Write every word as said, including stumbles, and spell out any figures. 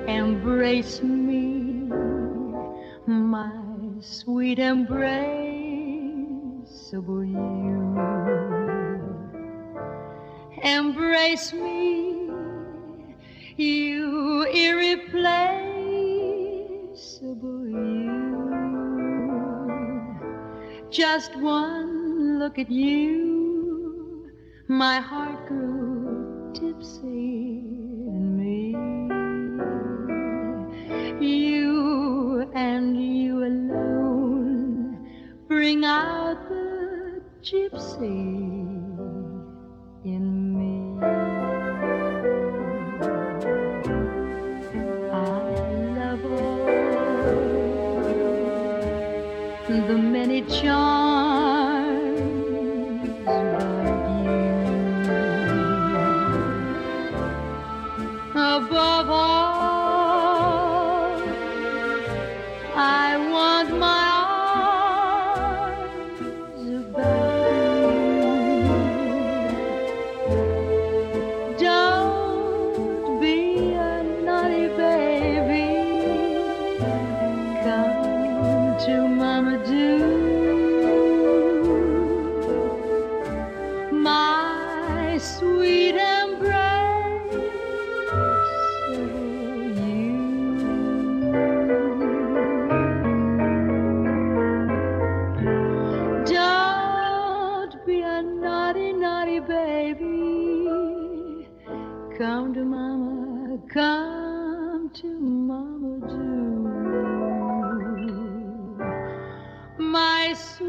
Embrace me, my sweet embraceable you. Embrace me, you irreplaceable you. Just one look at you, my heart grew tipsy in me. You and you alone bring out the gypsy in me. I love all the many charms of you. Above all, I want my arms about you. Don't be a naughty baby. Come to Mama, do. My sweet embrace you. Don't be a naughty, naughty baby. Come to Mama, come to Mama, do. My sweet